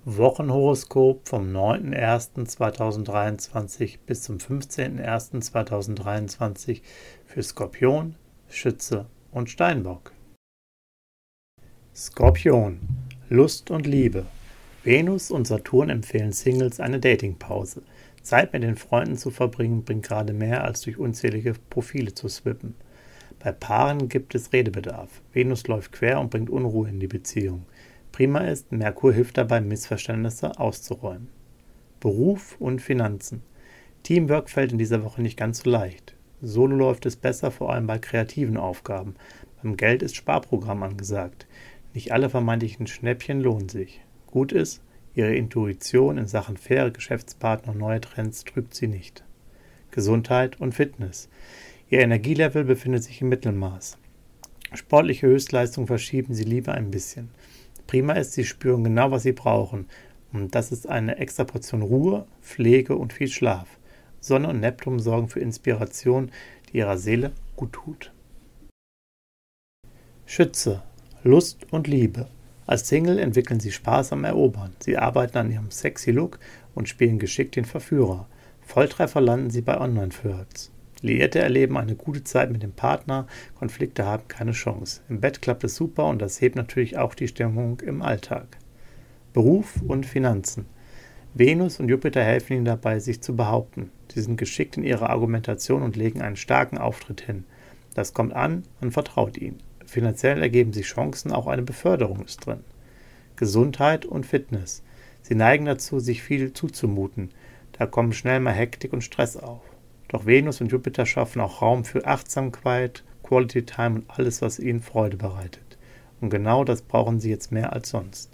Wochenhoroskop vom 9.01.2023 bis zum 15.01.2023 für Skorpion, Schütze und Steinbock. Skorpion, Lust und Liebe. Venus und Saturn empfehlen Singles eine Datingpause. Zeit mit den Freunden zu verbringen bringt gerade mehr als durch unzählige Profile zu swippen. Bei Paaren gibt es Redebedarf. Venus läuft quer und bringt Unruhe in die Beziehung. Prima ist, Merkur hilft dabei, Missverständnisse auszuräumen. Beruf und Finanzen. Teamwork fällt in dieser Woche nicht ganz so leicht. Solo läuft es besser, vor allem bei kreativen Aufgaben. Beim Geld ist Sparprogramm angesagt. Nicht alle vermeintlichen Schnäppchen lohnen sich. Gut ist, Ihre Intuition in Sachen faire Geschäftspartner und neue Trends trügt Sie nicht. Gesundheit und Fitness. Ihr Energielevel befindet sich im Mittelmaß. Sportliche Höchstleistung verschieben Sie lieber ein bisschen. Prima ist, Sie spüren genau, was Sie brauchen. Und das ist eine extra Portion Ruhe, Pflege und viel Schlaf. Sonne und Neptun sorgen für Inspiration, die Ihrer Seele gut tut. Schütze, Lust und Liebe. Als Single entwickeln Sie Spaß am Erobern. Sie arbeiten an Ihrem sexy Look und spielen geschickt den Verführer. Volltreffer landen Sie bei Online-Flirts. Liierte erleben eine gute Zeit mit dem Partner, Konflikte haben keine Chance. Im Bett klappt es super und das hebt natürlich auch die Stimmung im Alltag. Beruf und Finanzen. Venus und Jupiter helfen Ihnen dabei, sich zu behaupten. Sie sind geschickt in ihrer Argumentation und legen einen starken Auftritt hin. Das kommt an, man vertraut ihnen. Finanziell ergeben sich Chancen, auch eine Beförderung ist drin. Gesundheit und Fitness. Sie neigen dazu, sich viel zuzumuten. Da kommen schnell mal Hektik und Stress auf. Doch Venus und Jupiter schaffen auch Raum für Achtsamkeit, Quality Time und alles, was ihnen Freude bereitet. Und genau das brauchen sie jetzt mehr als sonst.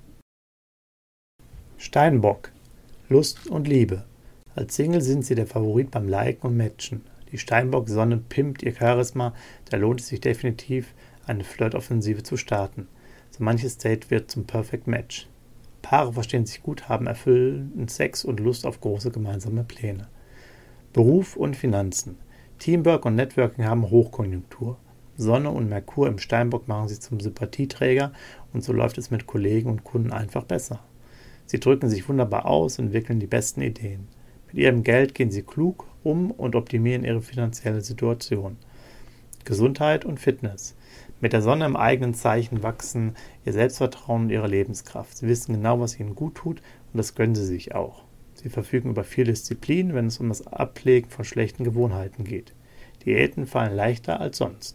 Steinbock, Lust und Liebe. Als Single sind sie der Favorit beim Liken und Matchen. Die Steinbock-Sonne pimpt ihr Charisma, da lohnt es sich definitiv, eine Flirtoffensive zu starten. So manches Date wird zum Perfect Match. Paare verstehen sich gut, haben erfüllenden Sex und Lust auf große gemeinsame Pläne. Beruf und Finanzen. Teamwork und Networking haben Hochkonjunktur. Sonne und Merkur im Steinbock machen sie zum Sympathieträger und so läuft es mit Kollegen und Kunden einfach besser. Sie drücken sich wunderbar aus und entwickeln die besten Ideen. Mit ihrem Geld gehen sie klug um und optimieren ihre finanzielle Situation. Gesundheit und Fitness. Mit der Sonne im eigenen Zeichen wachsen ihr Selbstvertrauen und ihre Lebenskraft. Sie wissen genau, was ihnen gut tut und das gönnen sie sich auch. Sie verfügen über viel Disziplin, wenn es um das Ablegen von schlechten Gewohnheiten geht. Diäten fallen leichter als sonst.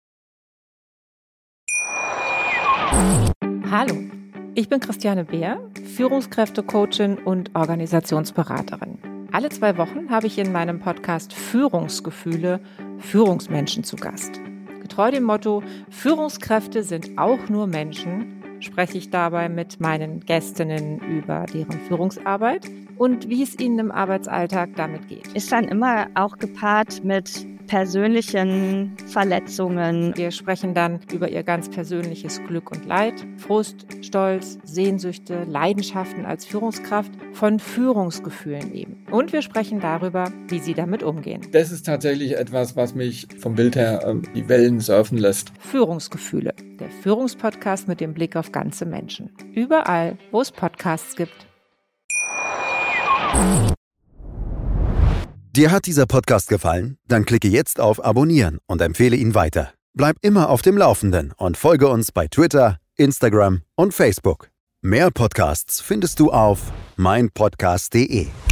Hallo, ich bin Christiane Beer, Führungskräftecoachin und Organisationsberaterin. Alle 2 Wochen habe ich in meinem Podcast Führungsgefühle Führungsmenschen zu Gast. Getreu dem Motto, Führungskräfte sind auch nur Menschen, spreche ich dabei mit meinen Gästinnen über deren Führungsarbeit und wie es ihnen im Arbeitsalltag damit geht. Ist dann immer auch gepaart mit persönlichen Verletzungen. Wir sprechen dann über ihr ganz persönliches Glück und Leid, Frust, Stolz, Sehnsüchte, Leidenschaften als Führungskraft, von Führungsgefühlen eben. Und wir sprechen darüber, wie sie damit umgehen. Das ist tatsächlich etwas, was mich vom Bild her die Wellen surfen lässt. Führungsgefühle, der Führungspodcast mit dem Blick auf ganze Menschen. Überall, wo es Podcasts gibt. Dir hat dieser Podcast gefallen? Dann klicke jetzt auf Abonnieren und empfehle ihn weiter. Bleib immer auf dem Laufenden und folge uns bei Twitter, Instagram und Facebook. Mehr Podcasts findest du auf meinpodcast.de.